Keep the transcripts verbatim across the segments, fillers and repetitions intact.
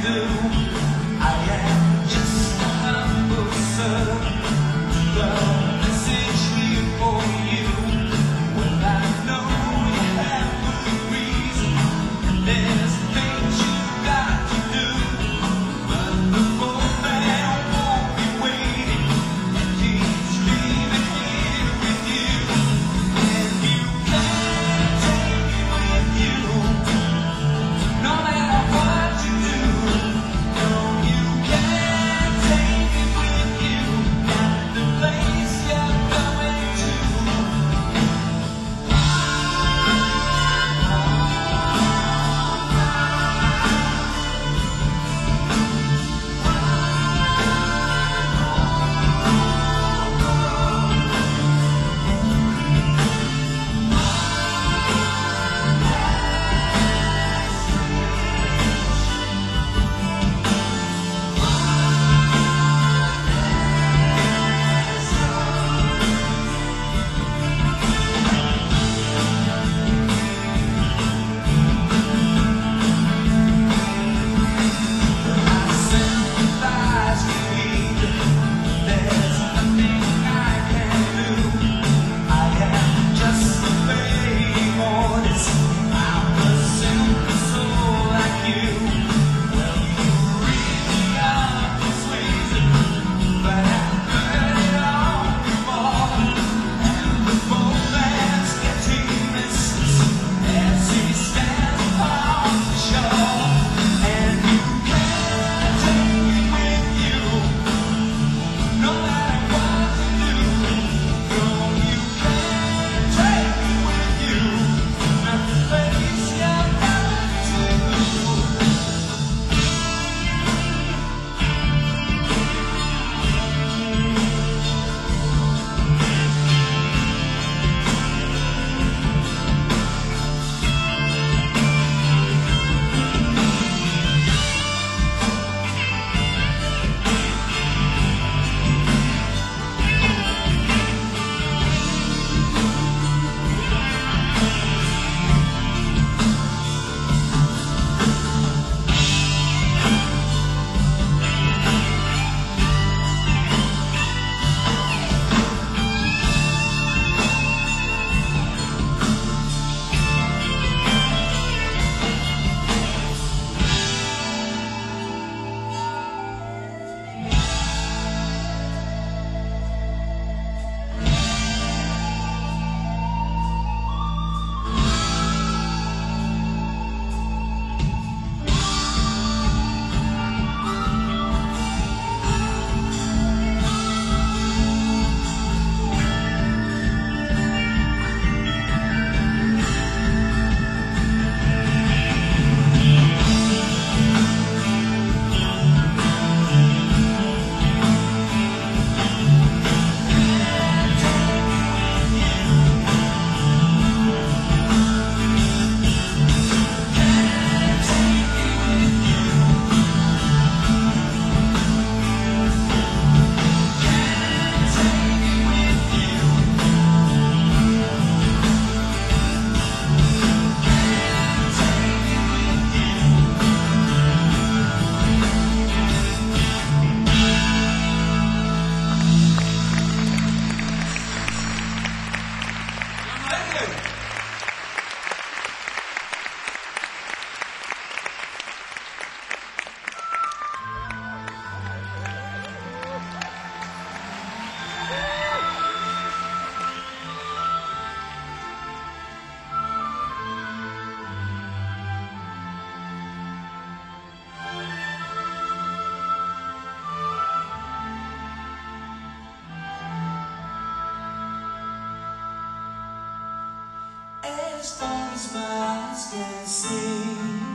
as far as my eyes can see.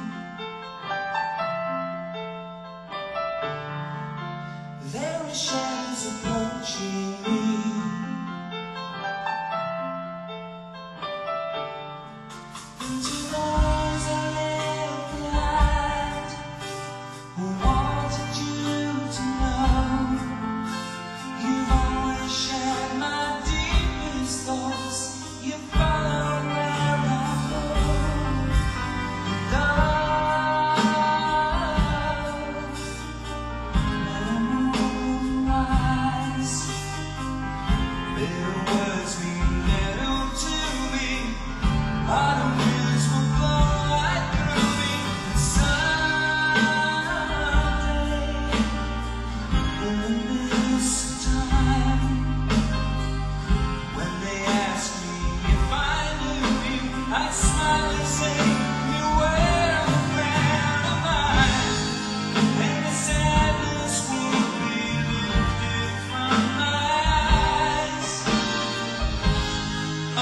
There are shadows approaching me. Into the eyes I left behind, who wanted you to know you've always shared my deepest thoughts. You follow where I go.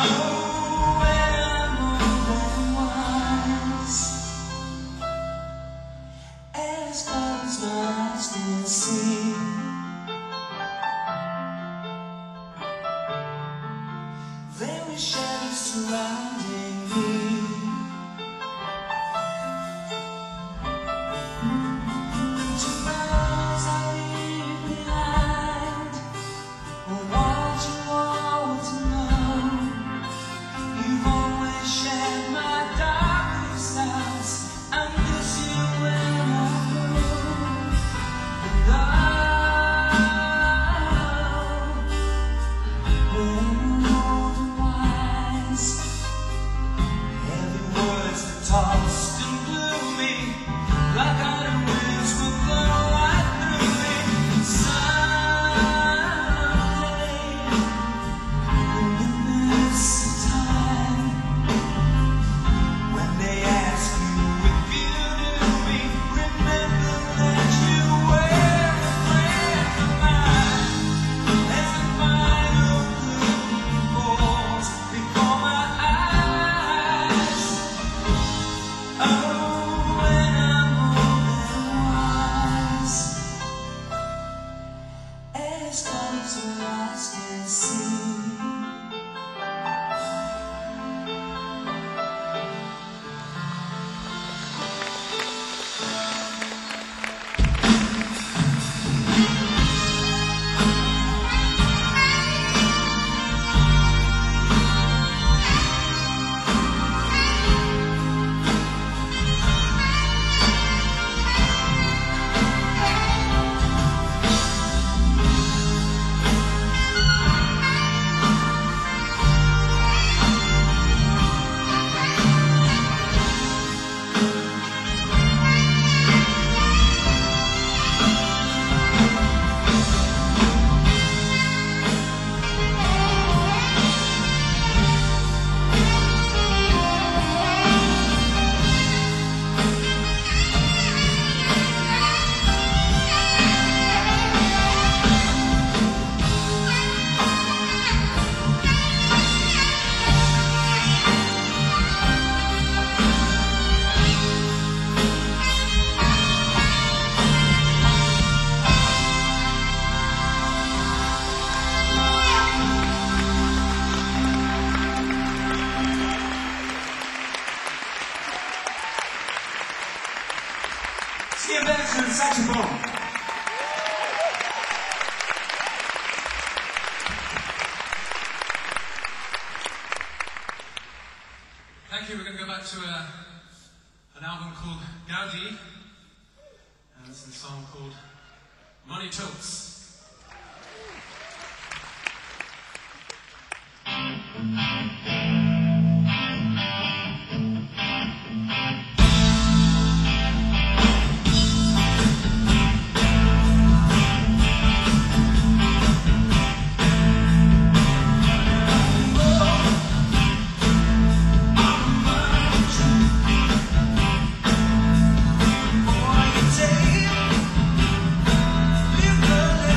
Oh, when I'm old and wise, as far as my eyes can see, there were shadows surrounding me. Tomorrows I leave behind, or what you want to know. You've always shared my darkest hours. I miss you when I go. And oh, when I'm old and wise, every word's been tossed and blew me like autumn winds will blow right through me. Someday, in the midst of time, when they ask you if you knew me, remember that you were a friend of mine. As the final curtain falls before my eyes, oh, when I'm old and wise, as far as your eyes can see. Skip Benson, saxophone. Thank you. We're going to go back to a, an album called Gaudi, and this is a song called Money Talks. Boy, you take, you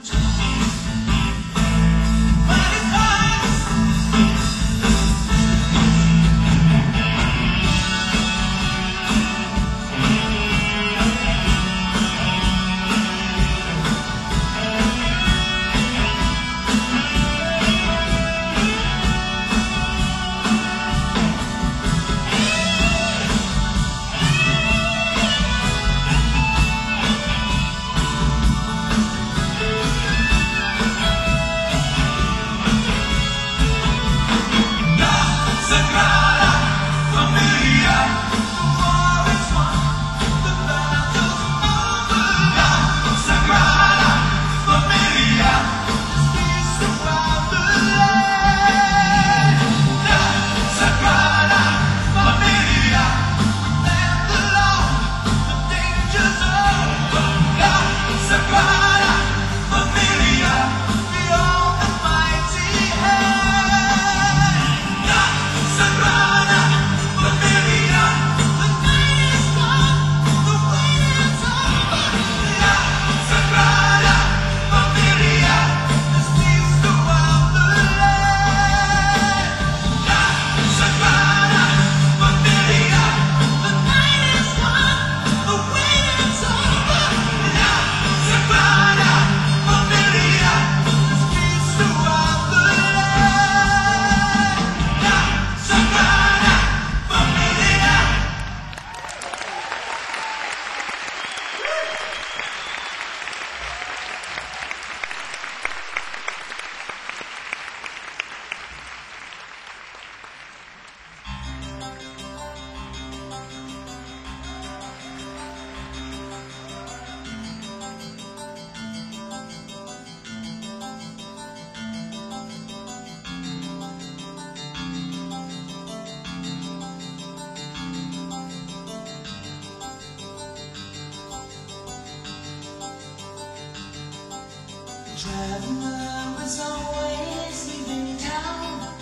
Traveler was always leaving town.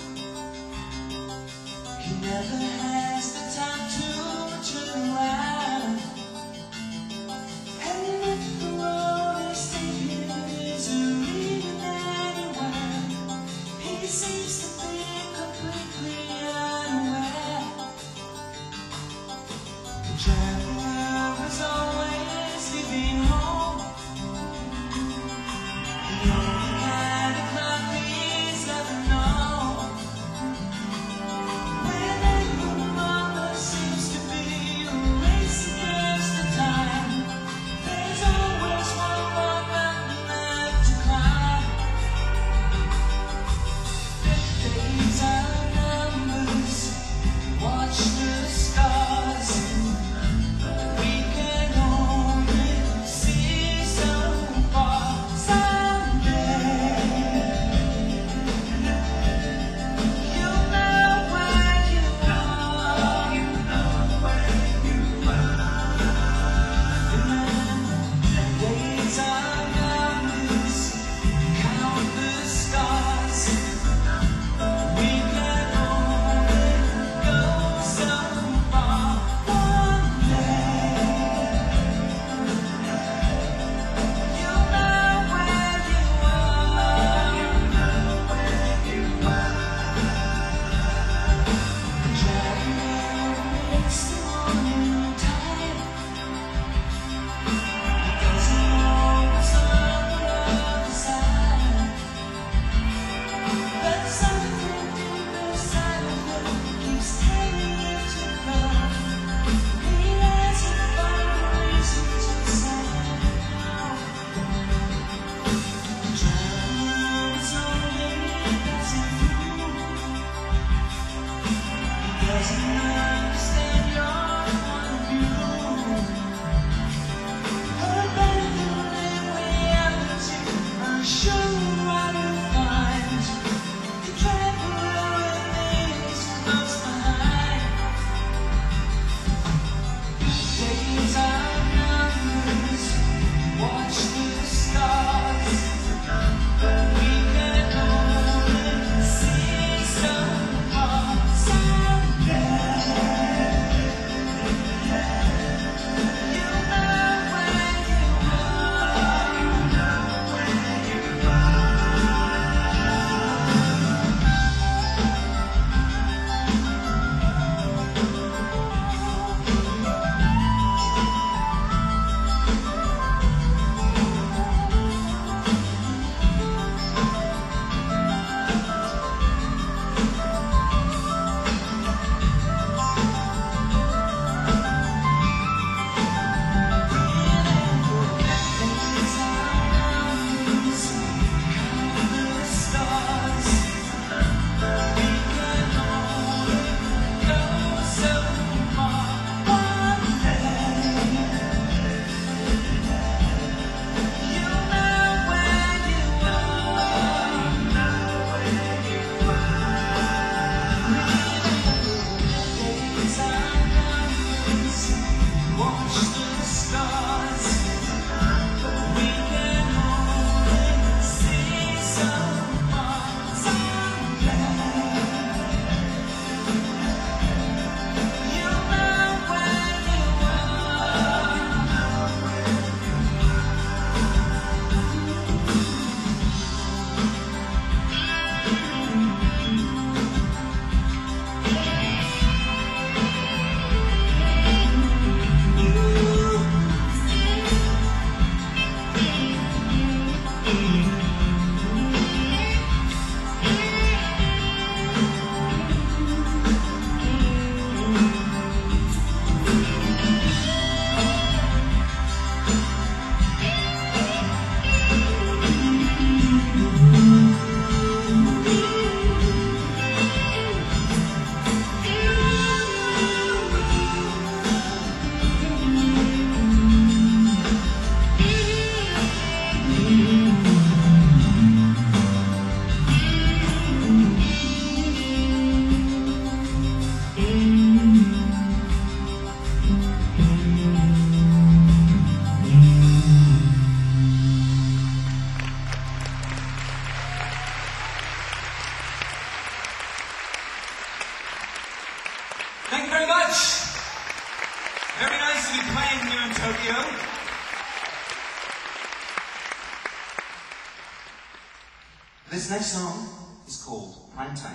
He never has the time to turn around. And if the road is here is leading anywhere, he seems to be completely unaware. The traveler was always leaving home. Someday This next song is called Prime Time.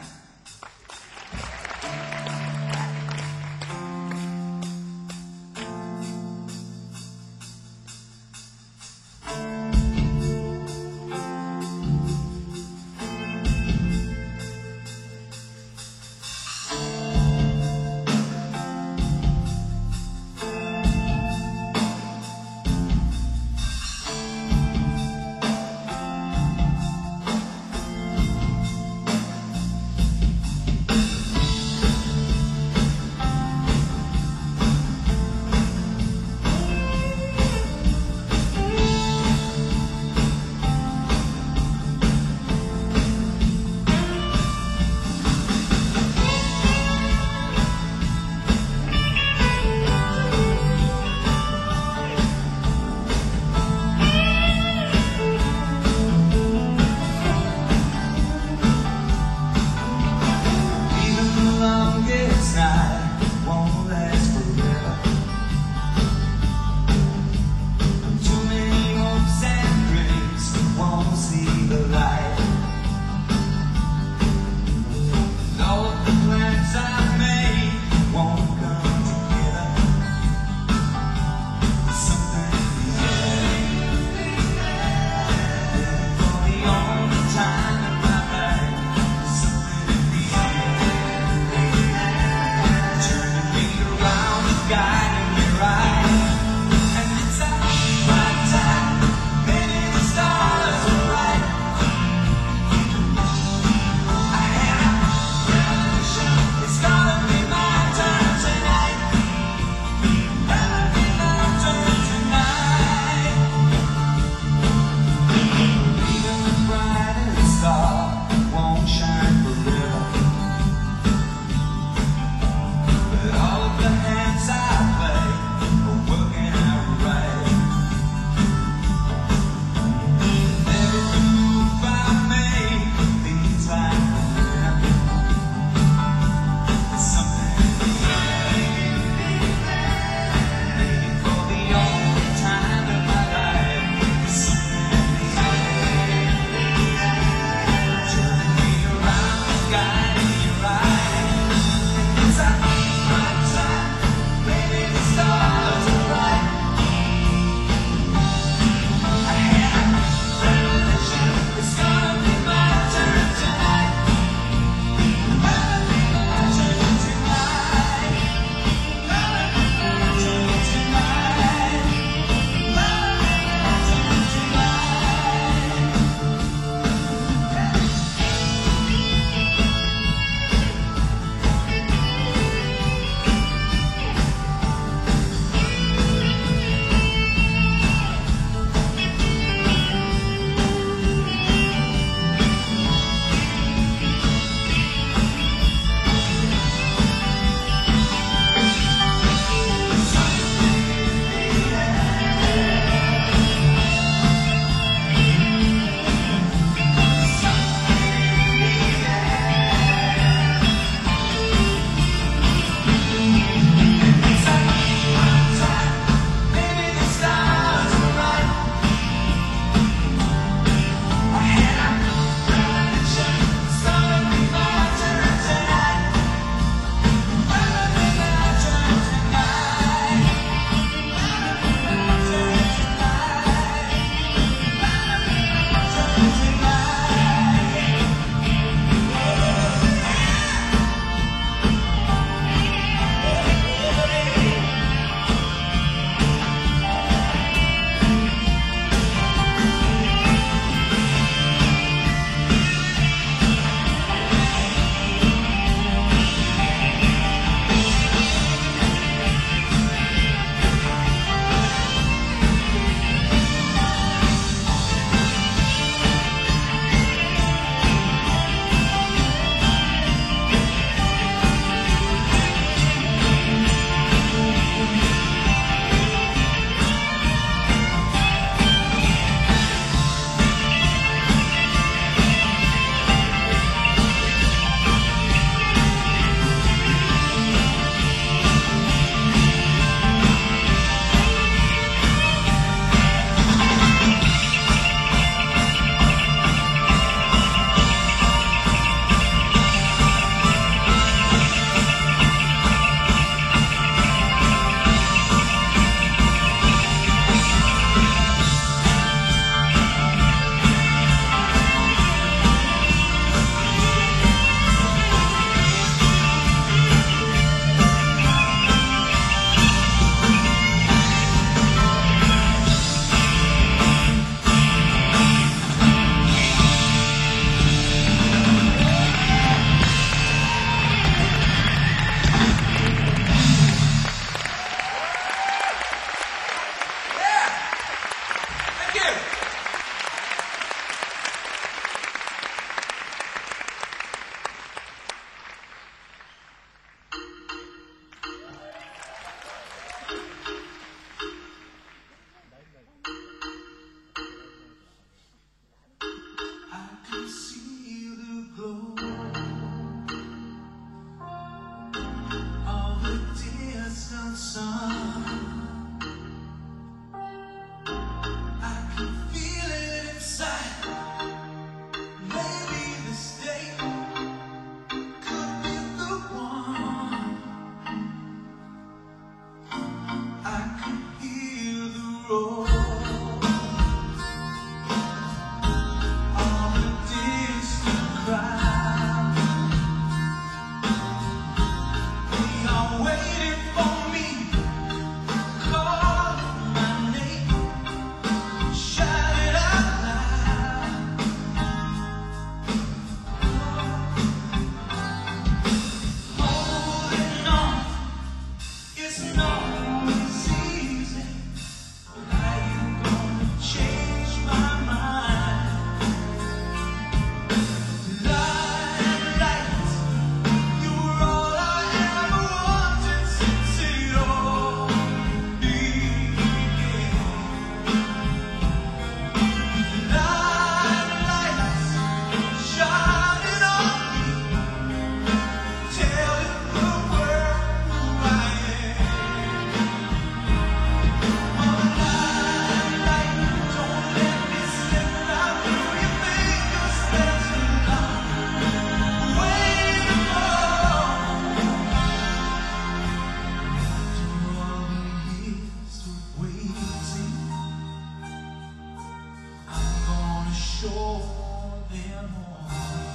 show them all.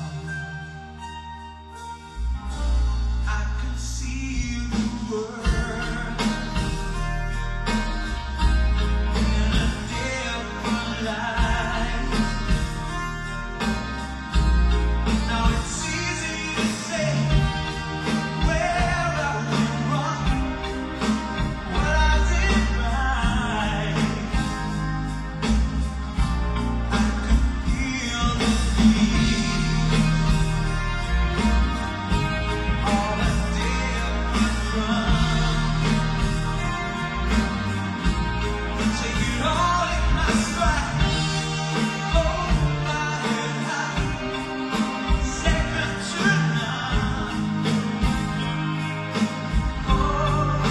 I can see the world in a different light. Now it's easy to say where I went wrong, what I did right. I could feel the beat, all a different run. Take it all in my stride, hold my head high, second to none. Oh,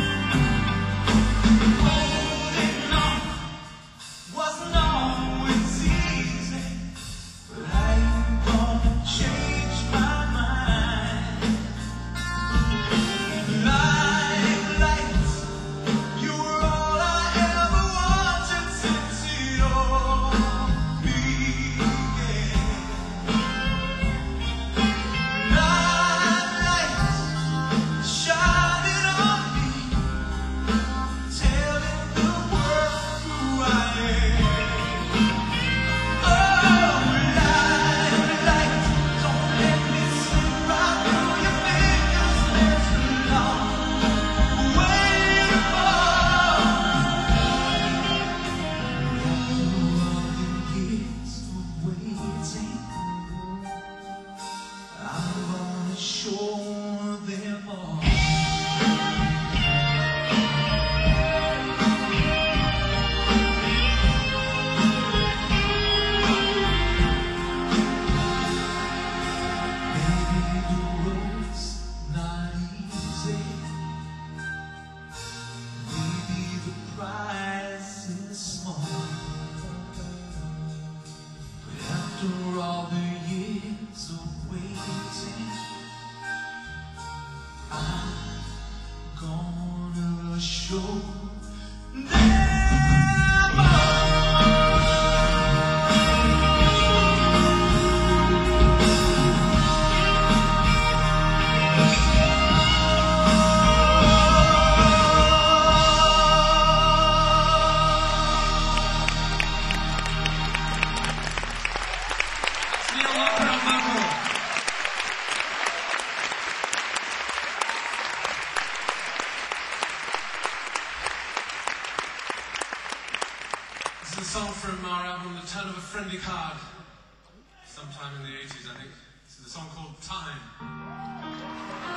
holding on wasn't always easy, but I ain't gonna change my mind. Like lights, you were all I ever wanted since it all began. Like lights, shining on me, telling the world who I am. Oh, light, light, don't let me slip right through your fingers. There's a long way to fall. After all the years of waiting, I'm gonna show them all. Maybe the road's not easy. Maybe the price is small. But after all the years of waiting, I'm gonna show them all. Neil Walker on vocal. This is a song from our album The Turn of a Friendly Card, sometime in the eighties, I think. This is a song called Time.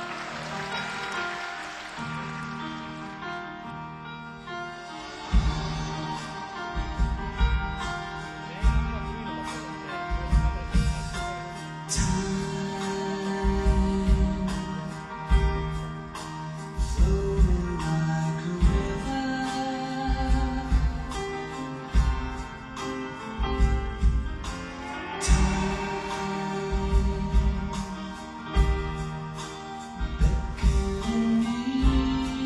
Flowing like a river, time beckoning me.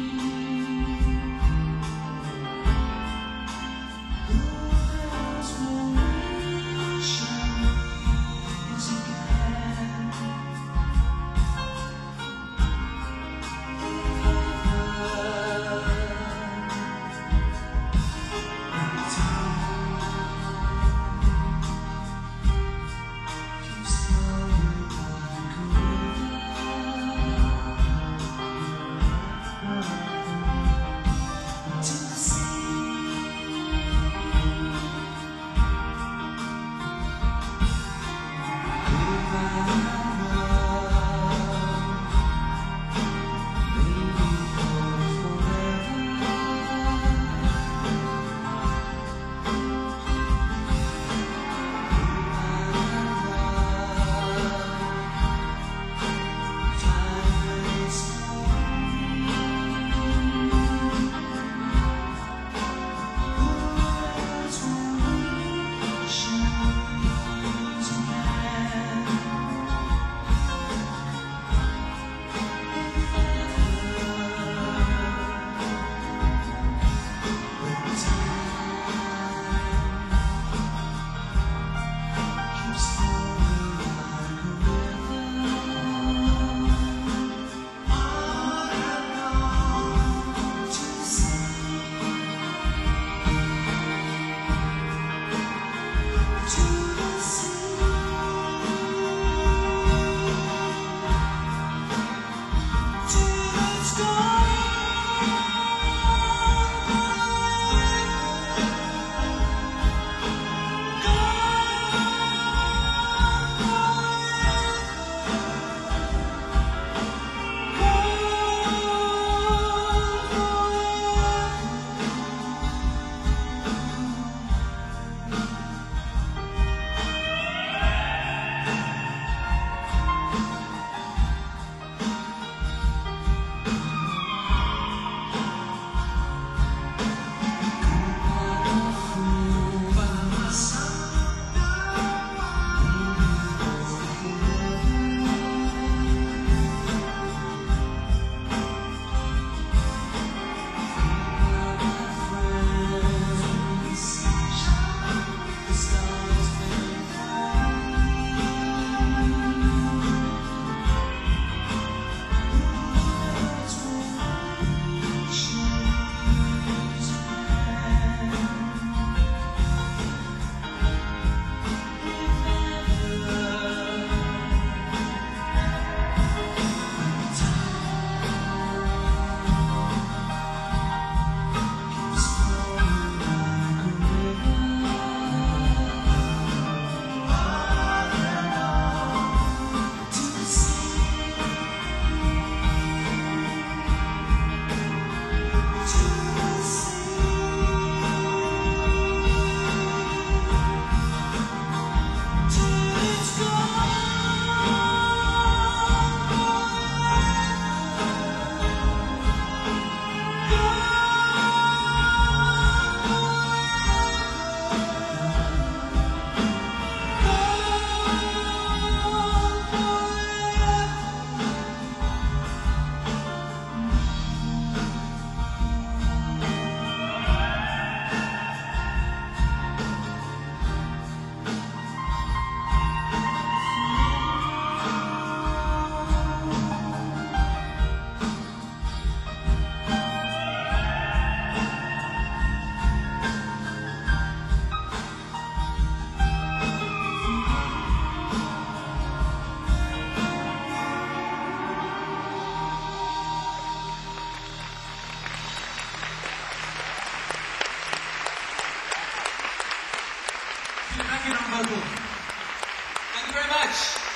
Wonderful. Thank you very much.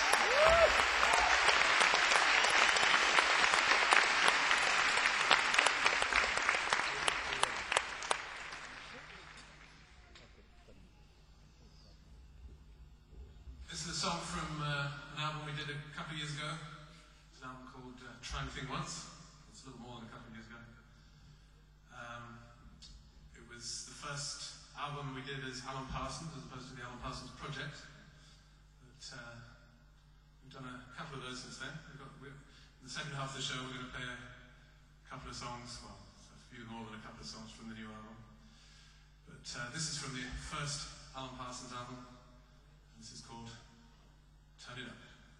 This is a song from uh, an album we did a couple of years ago. It's an album called uh, Try Anything Once. It's a little more than a couple of years ago. Um, it was the first album we did as Alan Parsons, as opposed to the Alan Parsons Project. But uh, we've done a couple of those since then. We've got, we're, in the second half of the show, we're going to play a couple of songs, well, a few more than a couple of songs from the new album. But uh, this is from the first Alan Parsons album. And this is called Turn It Up.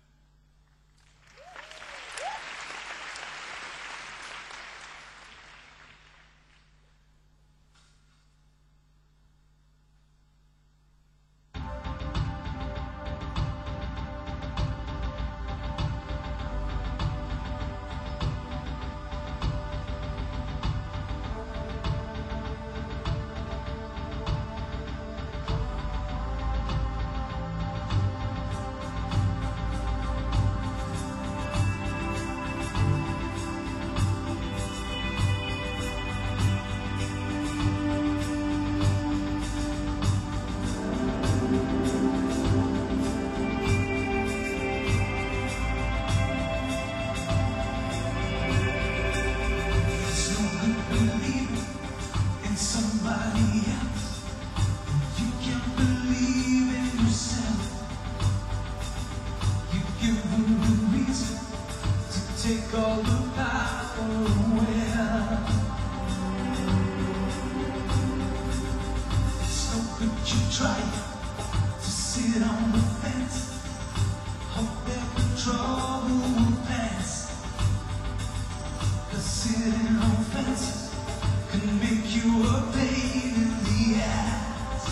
Take all the power away. It's no good you try to sit on the fence. Hope that the trouble will pass. 'Cause sitting on fences can make you a pain in the ass.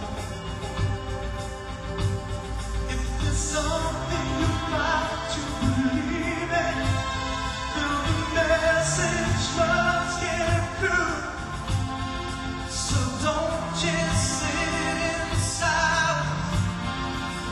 If there's something you like to believe in, message must get through. So don't just sit inside.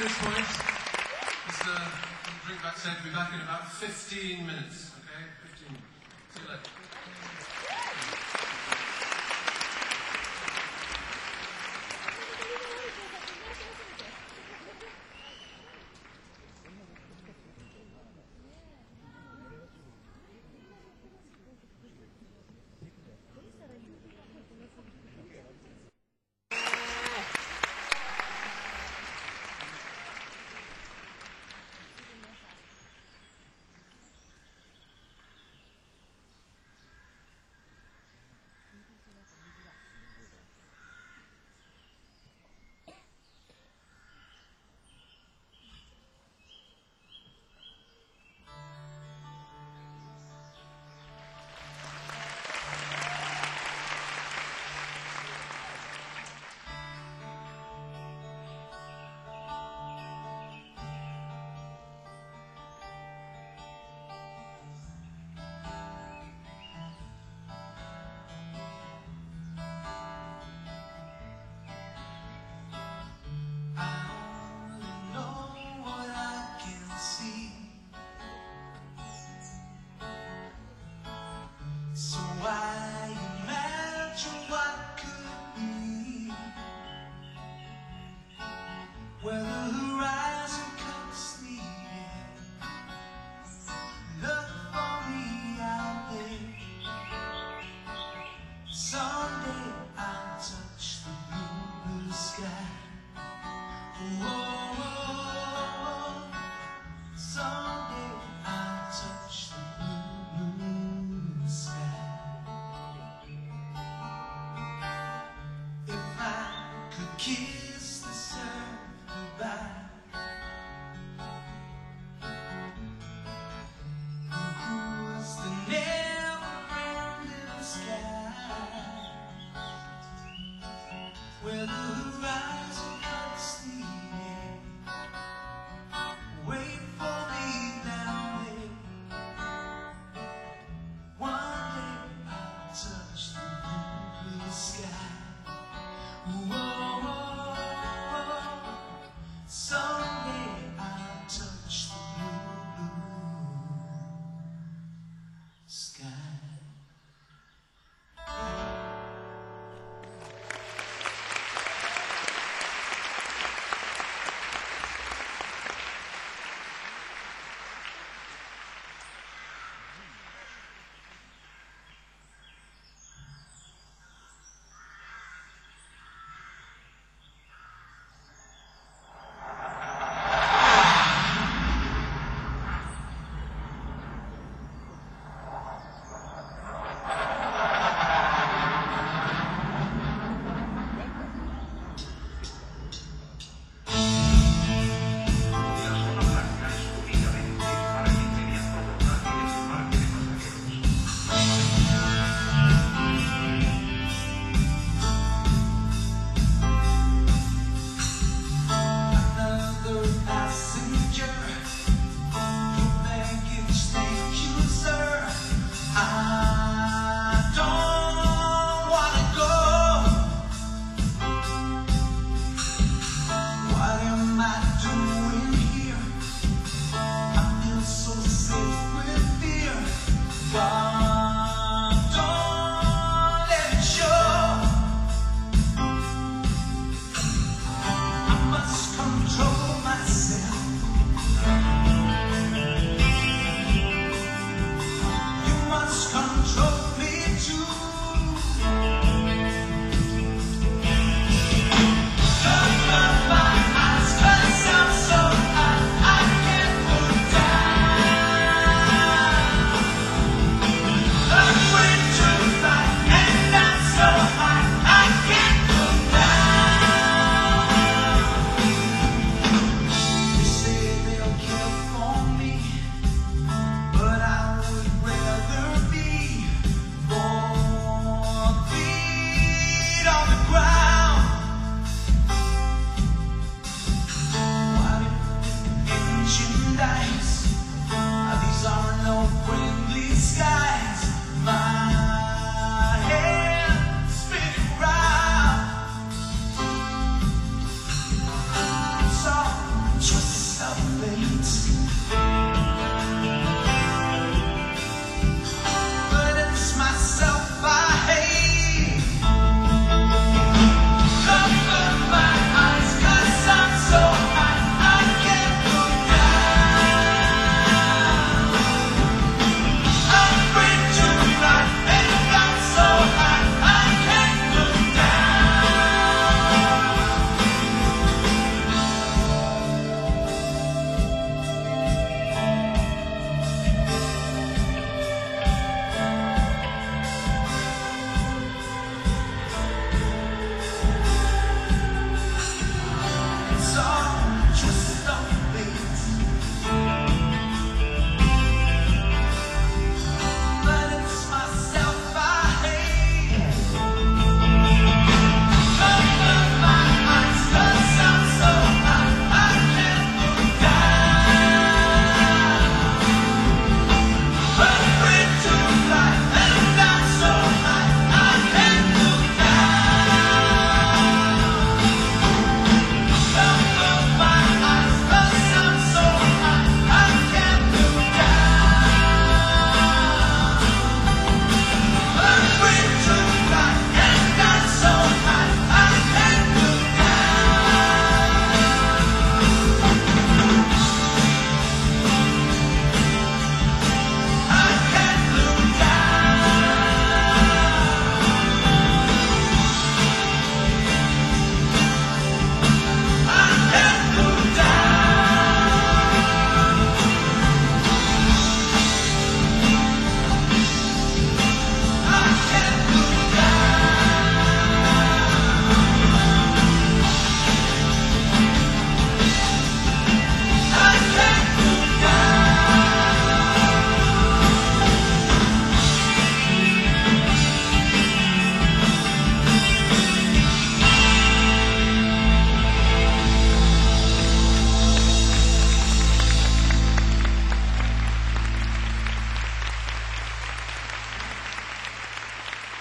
this point, just a drink backstage. We'll be back in about fifteen minutes. Okay, fifteen. See you later. So why imagine what could be? Where the horizon comes leading, look for me out there. Someday I'll touch the blue, blue sky. Whoa, whoa, someday I'll touch the blue, blue sky. If I could kiss the earth goodbye, who's the never-ending sky, where the horizon cuts the air. Wait for me down there. One day I'll touch the blue, blue sky. Whoa, whoa,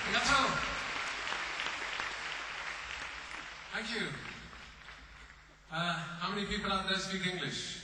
Arigato. Thank you. Uh, how many people out there speak English?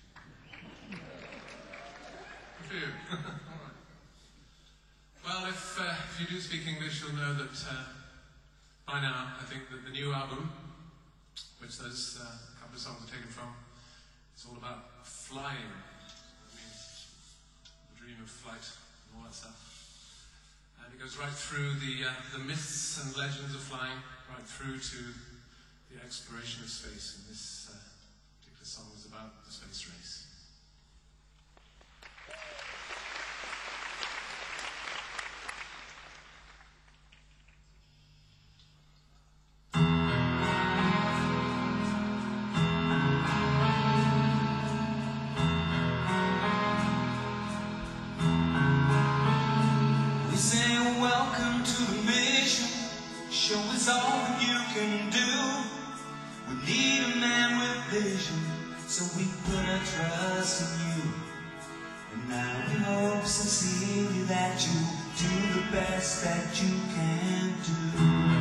A few. All right. Well, if, uh, if you do speak English, you'll know that uh, by now, I think that the new album, which those uh, couple of songs are taken from, it's all about flying. I mean, the dream of flight and all that stuff. And it goes right through the, uh, the myths and legends of flying, right through to the exploration of space. And this uh, particular song is about the space race. We say welcome to the mission. Show us all that you can do. We need a man with vision, so we put our trust in you. And now we hope sincerely that you do the best that you can do.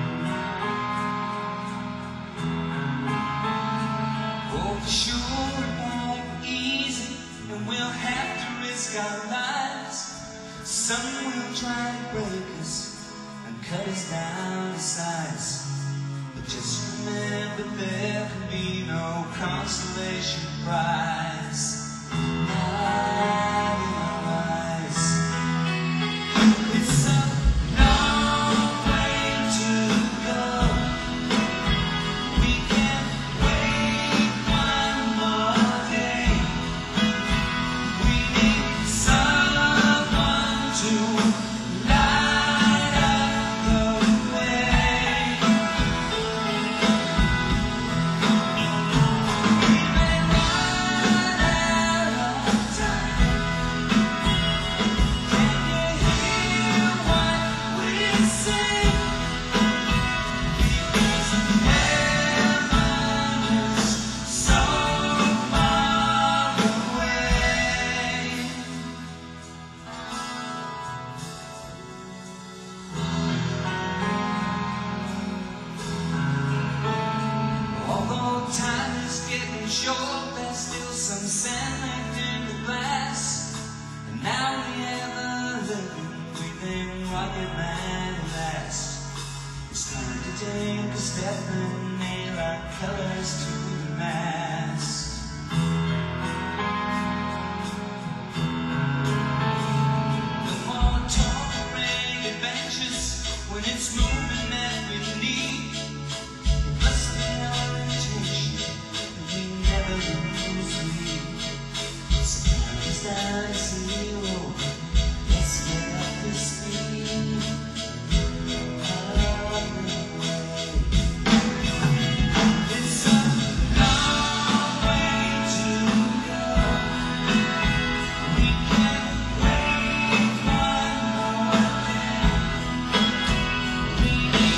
Oh, for sure it won't be easy, and we'll have to risk our lives. Some will try to break us and cut us down to size. But just remember there can be no consolation prize. Not in our eyes. It's a long way to go. We can't wait one more day. We need someone to light up the way. We may run out of time. Can you hear what we say? Because heaven is so far away. Although time is getting short, there's still some sand left in the glass. And now we have a living, breathing rocket man at last. It's time to take a step and nail our colors to the mast. No more talk or rain adventures when it's moving that we need. Must be orientation, and we never lose lead. So count us down to zero. Let's get up to speed. Up and away. It's a long way to go. We can't wait one more day. We need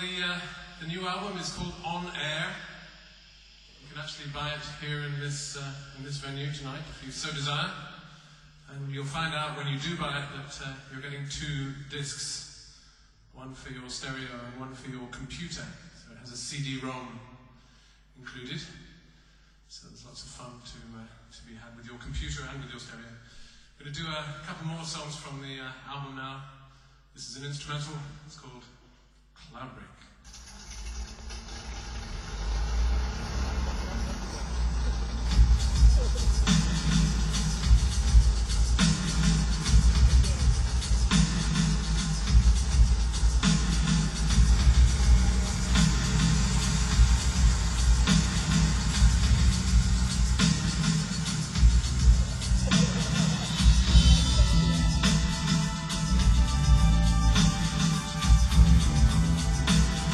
the, uh, the new album is called On Air. You can actually buy it here in this, uh, in this venue tonight, if you so desire. And you'll find out when you do buy it that uh, you're getting two discs, one for your stereo and one for your computer. So it has a C D ROM included. So there's lots of fun to, uh, to be had with your computer and with your stereo. I'm going to do a couple more songs from the uh, album now. This is an instrumental. It's called Cloudbreak. Thank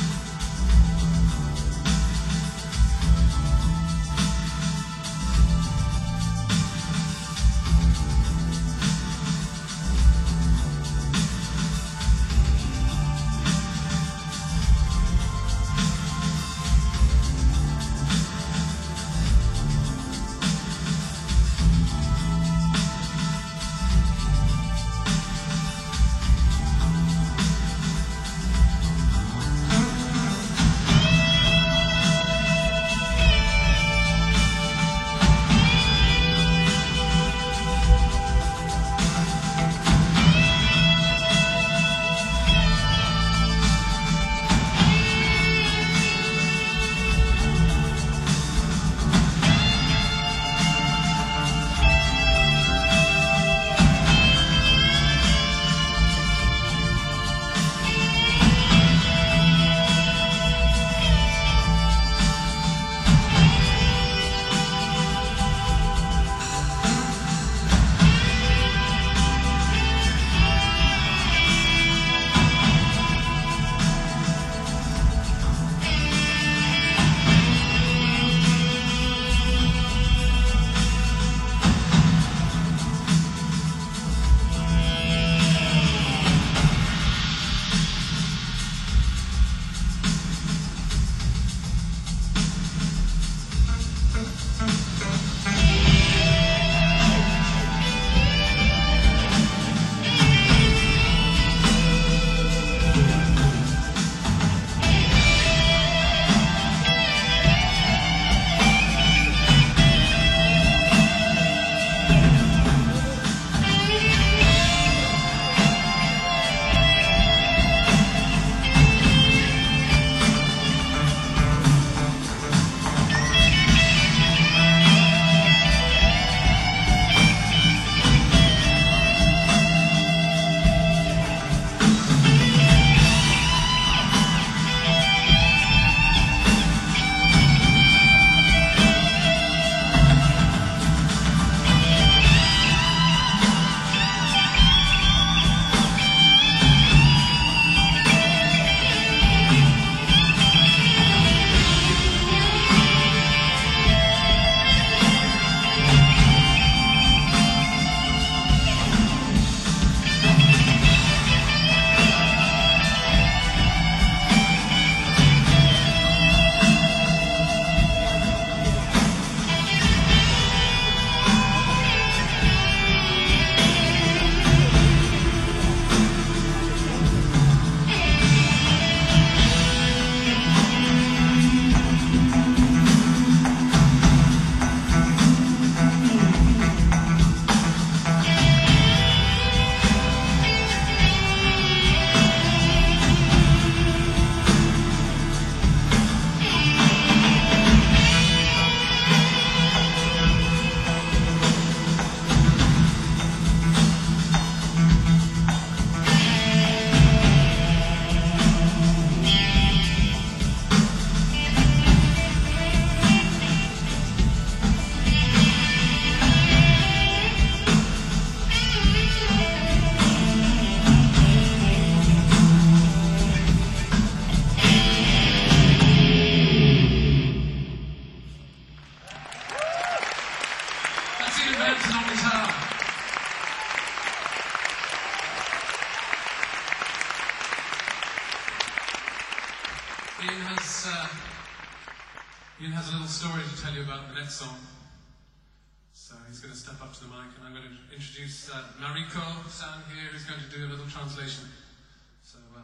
Ian has uh, Ian has a little story to tell you about the next song. So he's going to step up to the mic, and I'm going to introduce uh, Mariko San here, who's going to do a little translation. So. Uh,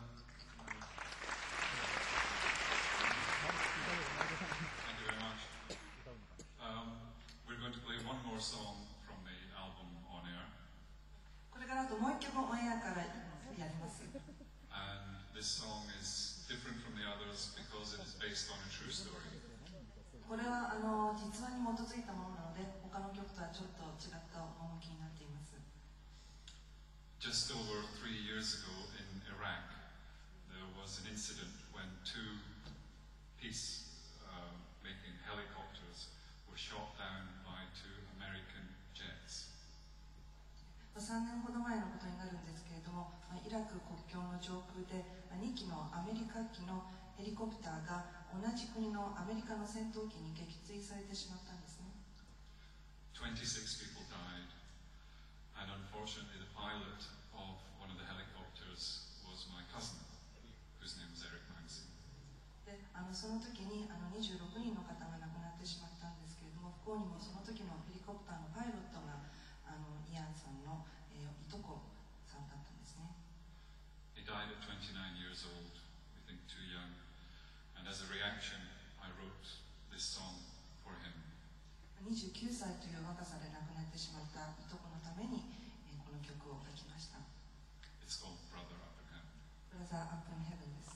Thank you very much. Um, we're going to play one more song from the album On Air, これからあともう一曲オンエアからやります。 and this song is different from the others because it is based on a true story. これはあの実話に基づいたものなので、他の曲とはちょっと違った趣になっています。 Just over three years ago in Iraq, there was an incident when two peace-making helicopters were shot down by two American jets. さんねんほど前のことになるんですけれども、イラク国境の上空でに機のアメリカ機のヘリコプターが同じ国のアメリカの戦闘機に撃墜されてしまったんですね。 twenty-six people died, and unfortunately the pilot of one of the helicopters was my cousin, whose name was Eric Manson. であのその時にあのにじゅうろくにんの方が亡くなってしまったんですけれども、不幸にもその時のヘリコプターのパイロットがあのイアンさんの、えー、いとこさんだったんですね。 He died at twenty-nine years old, we think too young, and as a reaction I wrote this song for him. にじゅうきゅうさいという若さで亡くなってしまったいとこのために、えー、この曲を書きました。 It's called Brother Up Again. Brother Up in Heaven です。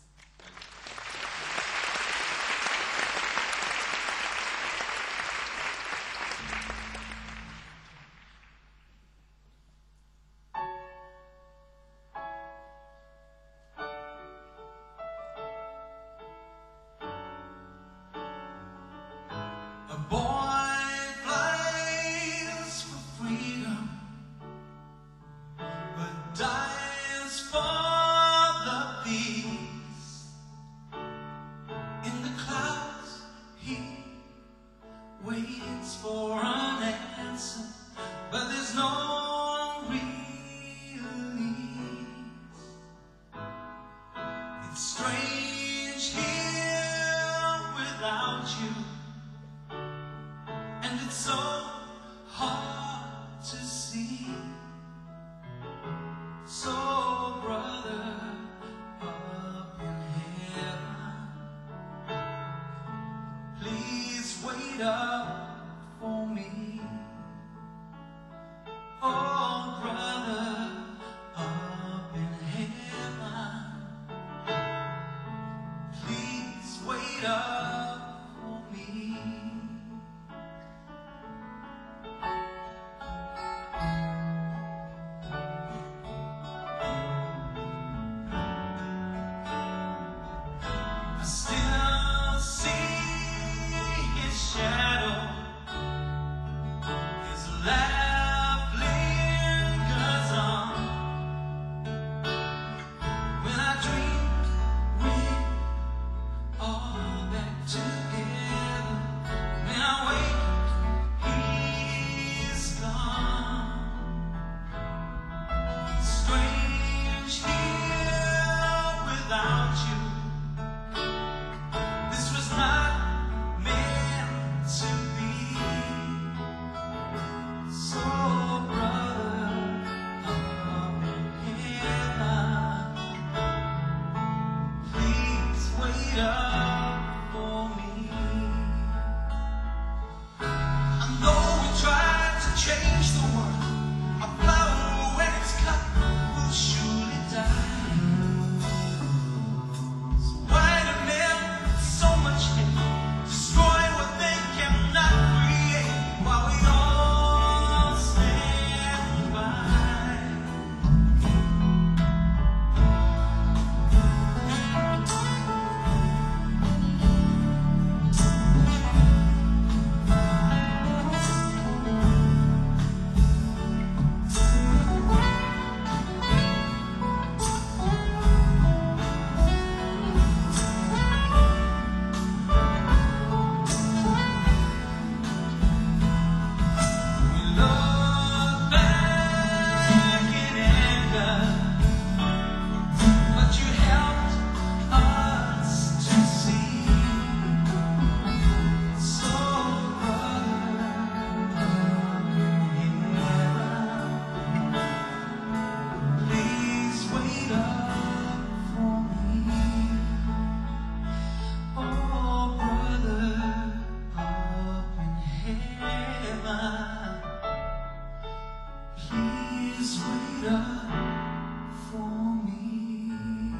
A boy flies for freedom, but dies for the peace. In the clouds, he waits for an answer, but there's no release. It's strange here without you. And it's so hard to see. So, brother, up in heaven, please wait up for me. Oh, brother, up in heaven, please wait up for me. I still see his shadow, his laugh lingers on. When I dream we're all back together, when I wake, he's gone. Strange here without you. This was not meant to be. So, brother, up in heaven, please wait up for me. I know we tried to change the world. A flower when it's cut will surely die. So why do men so much hate, destroy what they cannot create, while we all stand by? waited for me.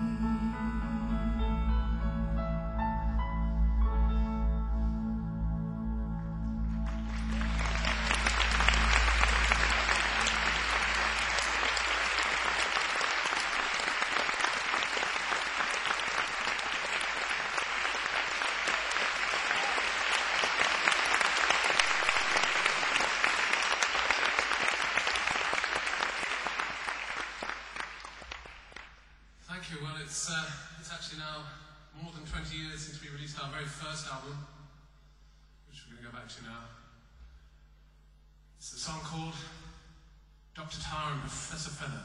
Thank you. Well, it's, uh, it's actually now more than twenty years since we released our very first album, which we're going to go back to now. It's a song called Doctor Tar and Professor Feather.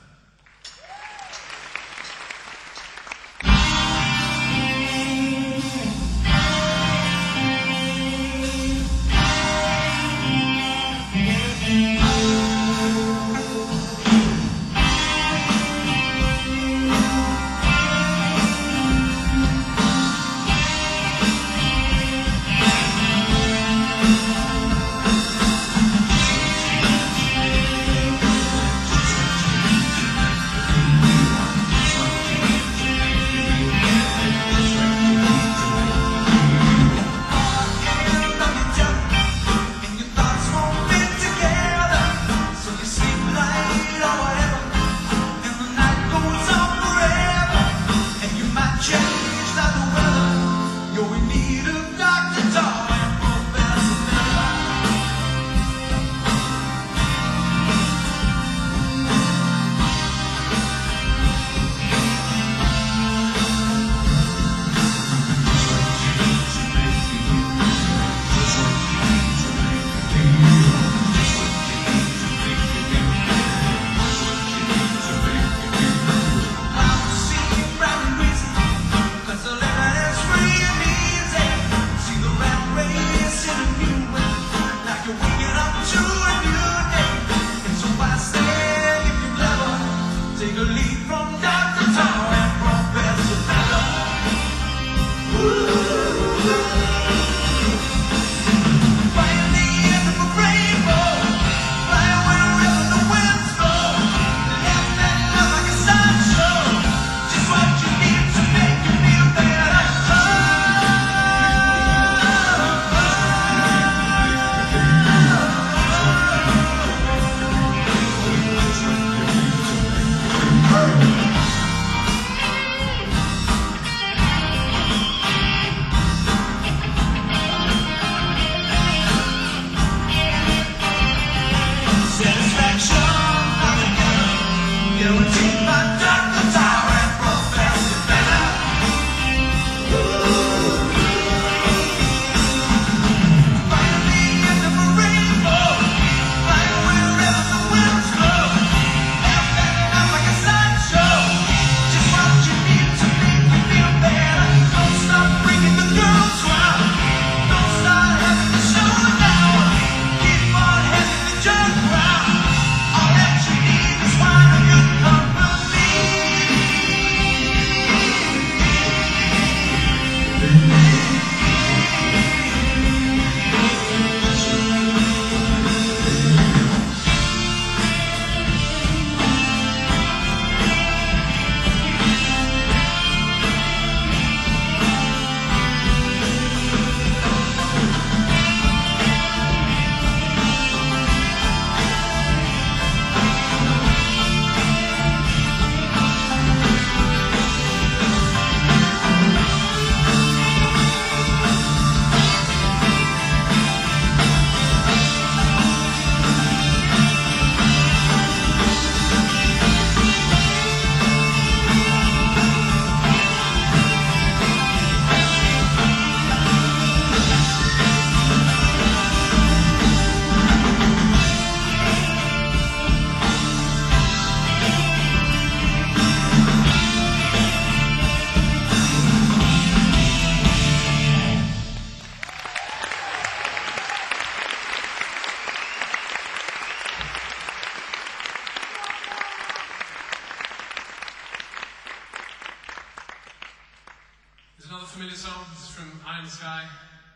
familiar song. This is from Eye in the Sky,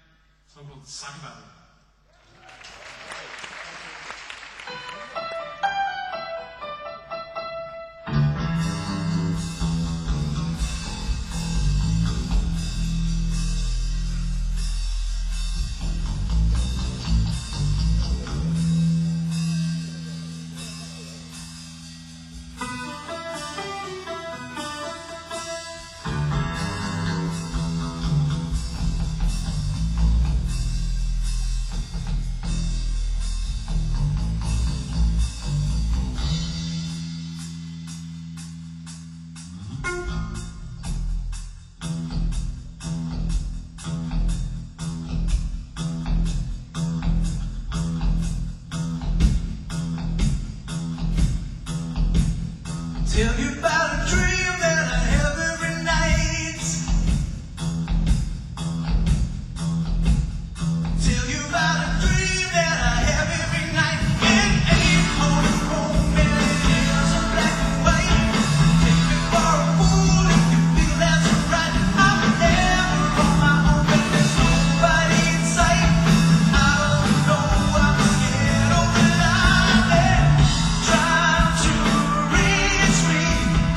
a song called Psychobabble. Tell you about a dream that I have every night. Tell you about a dream that I have every night. It ain't monochrome and it isn't black and white. Take me for a fool if you feel that's right. I'm never on my own and there's nobody in sight. I don't know, I'm scared of the light. Try to reach me.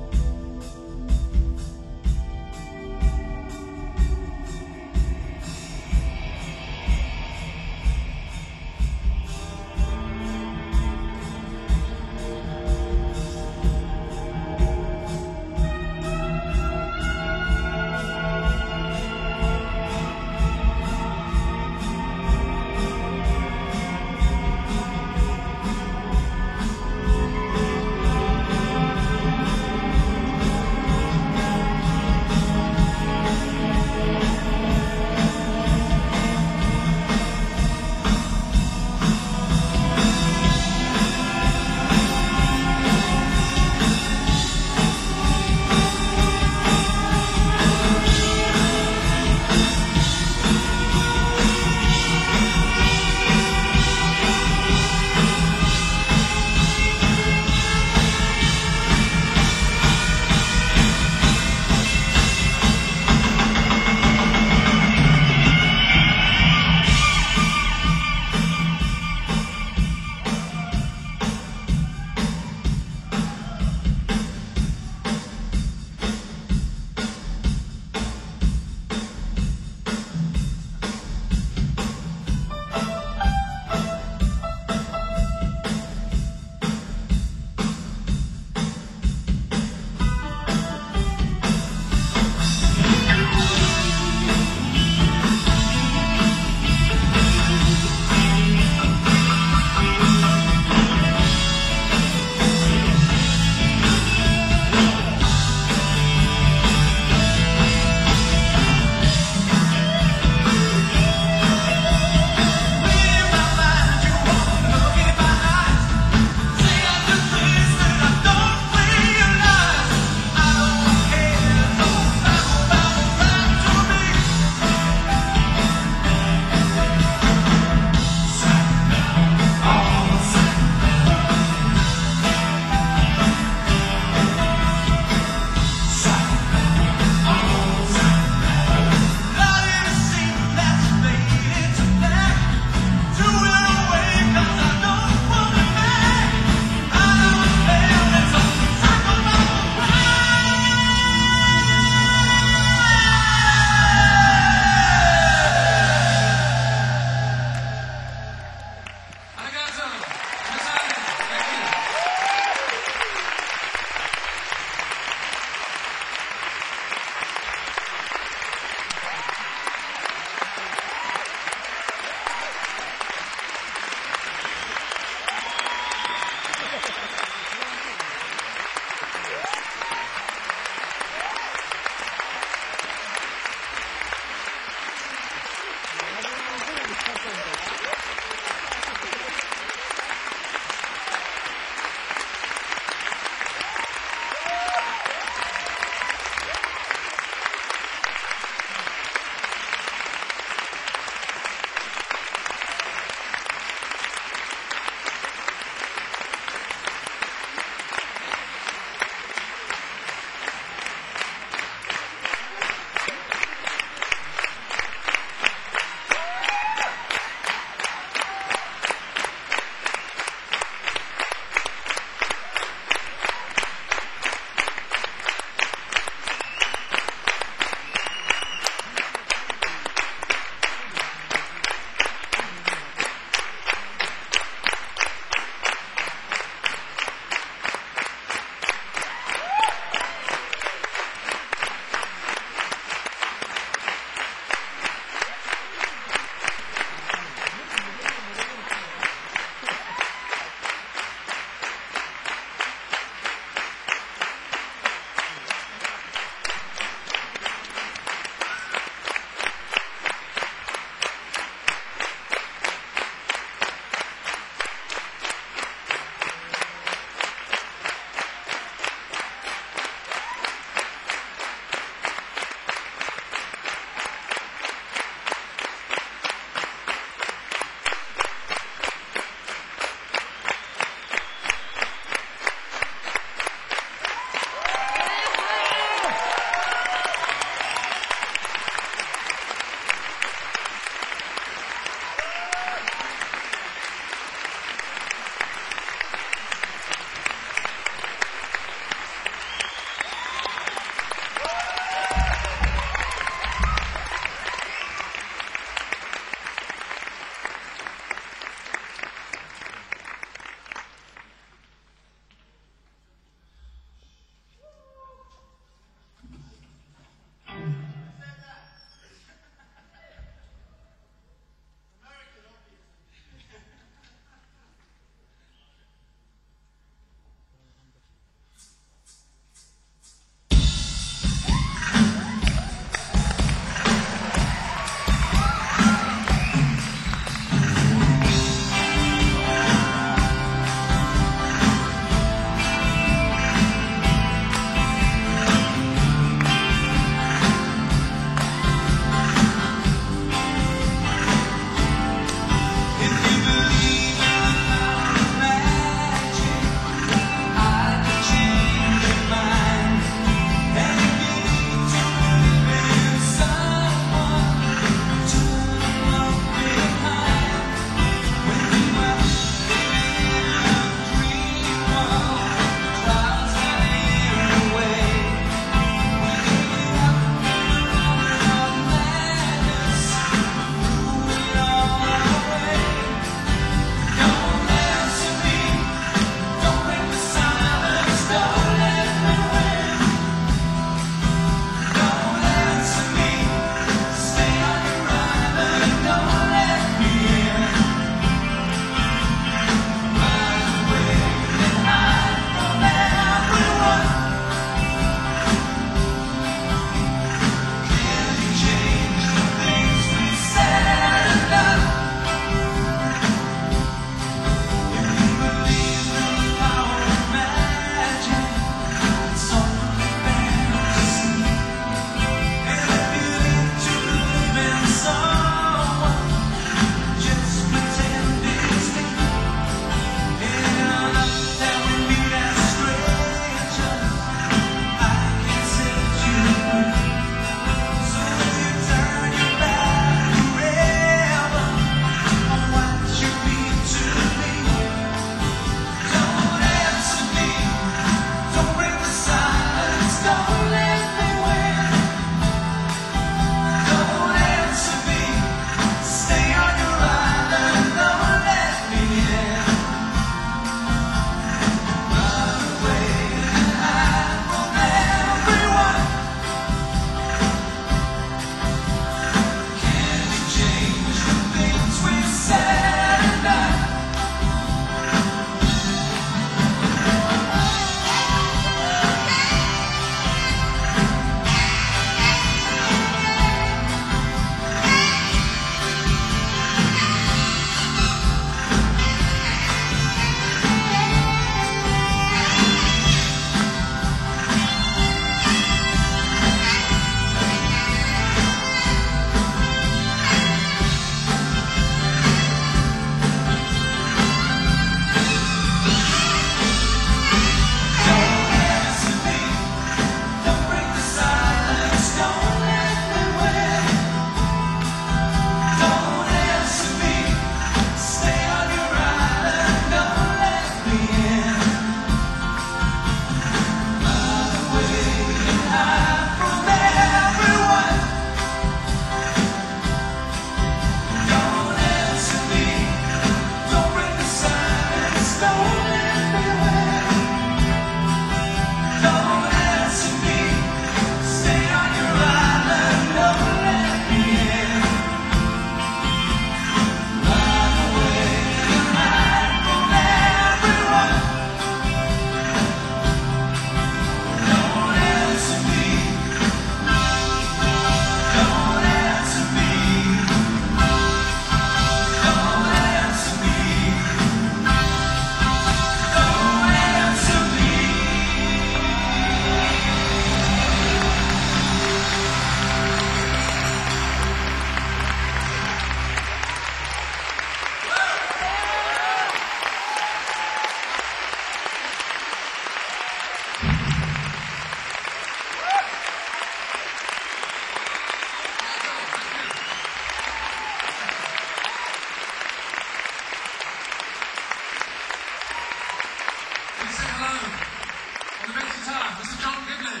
Mister John Giblin.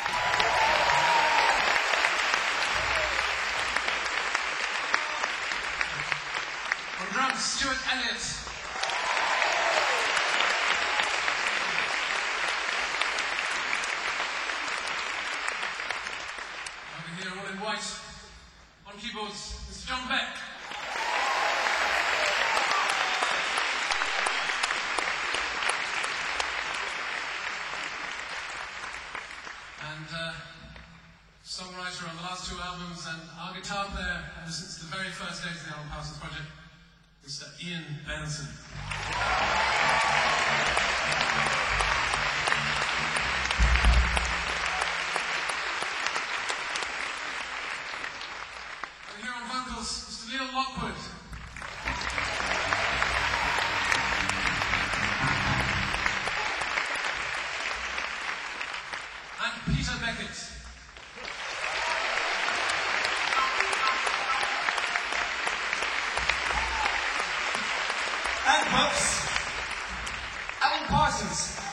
On drums, Stuart Elliott. Over here, all in white. On keyboards, Mister John Beck. And uh, songwriter on the last two albums and our guitar player ever since the very first days of the Alan Parsons Project, Mister Ian Benson. And here on vocals, Mister Neil Lockwood. And Peter Beckett. And folks, Alan Parsons.